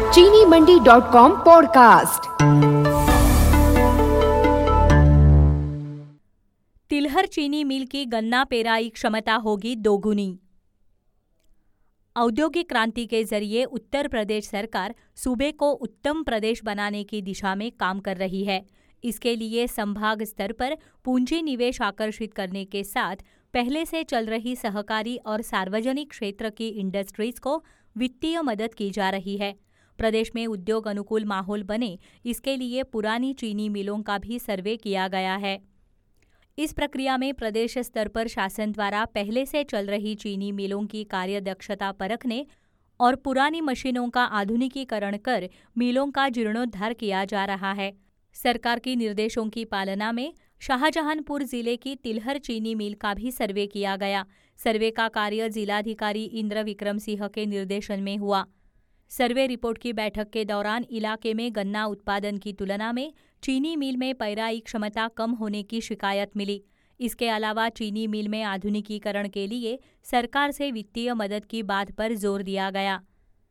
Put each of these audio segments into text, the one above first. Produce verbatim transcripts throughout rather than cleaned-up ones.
चीनी Mandi dot com podcast. Tilhar चीनी mill की गन्ना पेराई क्षमता होगी दोगुनी। औद्योगिक क्रांति के जरिए उत्तर प्रदेश सरकार सूबे को उत्तम प्रदेश बनाने की दिशा में काम कर रही है। इसके लिए संभाग स्तर पर पूंजी निवेश आकर्षित करने के साथ पहले से चल रही सहकारी और सार्वजनिक क्षेत्र की इंडस्ट्रीज को वित्तीय मदद की जा रही है। प्रदेश में उद्योग अनुकूल माहौल बने, इसके लिए पुरानी चीनी मिलों का भी सर्वे किया गया है। इस प्रक्रिया में प्रदेश स्तर पर शासन द्वारा पहले से चल रही चीनी मिलों की कार्यदक्षता परखने और पुरानी मशीनों का आधुनिकीकरण कर मिलों का जीर्णोद्धार किया जा रहा है। सरकार की निर्देशों की पालना में शाहजहांपुर जिले की तिलहर चीनी मिल का भी सर्वे किया गया। सर्वे का कार्य जिलाधिकारी इंद्र विक्रम सिंह के निर्देशन में हुआ। सर्वे रिपोर्ट की बैठक के दौरान इलाके में गन्ना उत्पादन की तुलना में चीनी मिल में पेराई क्षमता कम होने की शिकायत मिली। इसके अलावा चीनी मिल में आधुनिकीकरण के लिए सरकार से वित्तीय मदद की बात पर जोर दिया गया।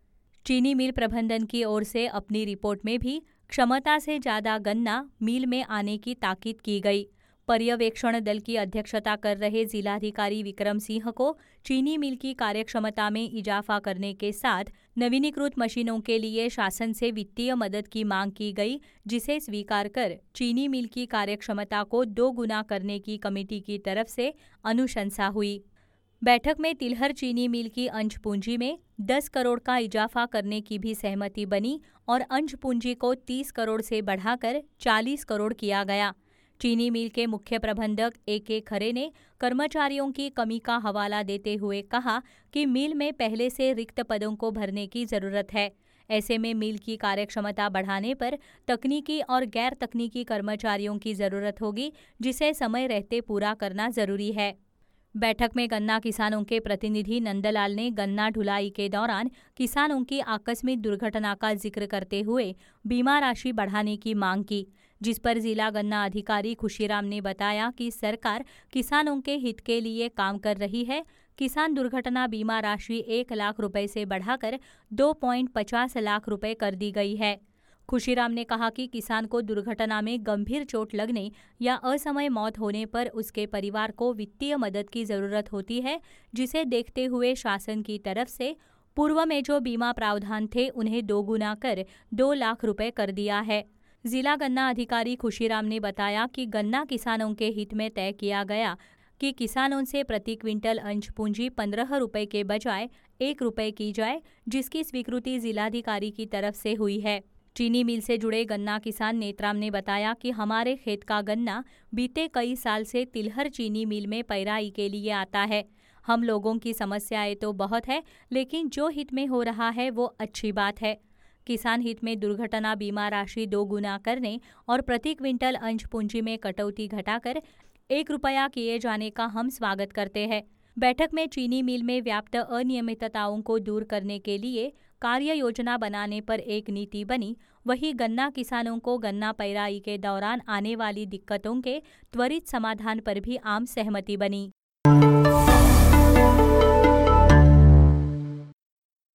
चीनी मिल प्रबंधन की ओर से अपनी रिपोर्ट में भी क्षमता से ज्यादा गन्ना मिल में आने की ताकीद की गई। पर्यवेक्षण दल की अध्यक्षता कर रहे जिलाधिकारी विक्रम सिंह को चीनी मिल की कार्यक्षमता में इजाफा करने के साथ नवीनीकृत मशीनों के लिए शासन से वित्तीय मदद की मांग की गई, जिसे स्वीकार कर चीनी मिल की कार्यक्षमता को दो गुना करने की कमेटी की तरफ से अनुशंसा हुई। बैठक में तिलहर चीनी मिल की अंश पूंजी में दस करोड़ का इजाफा करने की भी सहमति बनी और अंश पूंजी को तीस करोड़ से बढ़ाकर चालीस करोड़ किया गया। चीनी मिल के मुख्य प्रबंधक ए के खरे ने कर्मचारियों की कमी का हवाला देते हुए कहा कि मिल में पहले से रिक्त पदों को भरने की जरूरत है। ऐसे में मिल की कार्यक्षमता बढ़ाने पर तकनीकी और गैर तकनीकी कर्मचारियों की जरूरत होगी, जिसे समय रहते पूरा करना जरूरी है। बैठक में गन्ना किसानों के प्रतिनिधि नंदलाल ने गन्ना ढुलाई के दौरान किसानों की आकस्मिक दुर्घटना का जिक्र करते हुए बीमा राशि बढ़ाने की मांग की, जिस पर जिला गन्ना अधिकारी खुशीराम ने बताया कि सरकार किसानों के हित के लिए काम कर रही है। किसान दुर्घटना बीमा राशि एक लाख रुपए से बढ़ाकर दो पॉइंट पचास लाख रुपए कर दी गई है। खुशीराम ने कहा कि किसान को दुर्घटना में गंभीर चोट लगने या असमय मौत होने पर उसके परिवार को वित्तीय मदद की जरूरत होती है, जिसे देखते हुए शासन की तरफ से पूर्व में जो बीमा प्रावधान थे उन्हें दोगुना कर दो लाख रुपए कर दिया है। जिला गन्ना अधिकारी खुशीराम ने बताया कि गन्ना किसानों के हित में तय किया गया कि किसानों से प्रति क्विंटल अंश पूंजी पंद्रह रुपए के बजाय एक रुपए की जाए, जिसकी स्वीकृति जिलाधिकारी की तरफ से हुई है। चीनी मिल से जुड़े गन्ना किसान नेत्राम ने बताया कि हमारे खेत का गन्ना बीते कई साल से तिलहर चीनी मिल में पेराई के लिए आता है। हम लोगों की समस्याएं तो बहुत है, लेकिन जो हित में हो रहा है वो अच्छी बात है। किसान हित में दुर्घटना बीमा राशि दो गुना करने और प्रति क्विंटल अंश पूंजी में कटौती घटाकर एक रुपया किए जाने का हम स्वागत करते हैं। बैठक में चीनी मिल में व्याप्त अनियमितताओं को दूर करने के लिए कार्य योजना बनाने पर एक नीति बनी। वहीं गन्ना किसानों को गन्ना पेराई के दौरान आने वाली दिक्कतों के त्वरित समाधान पर भी आम सहमति बनी।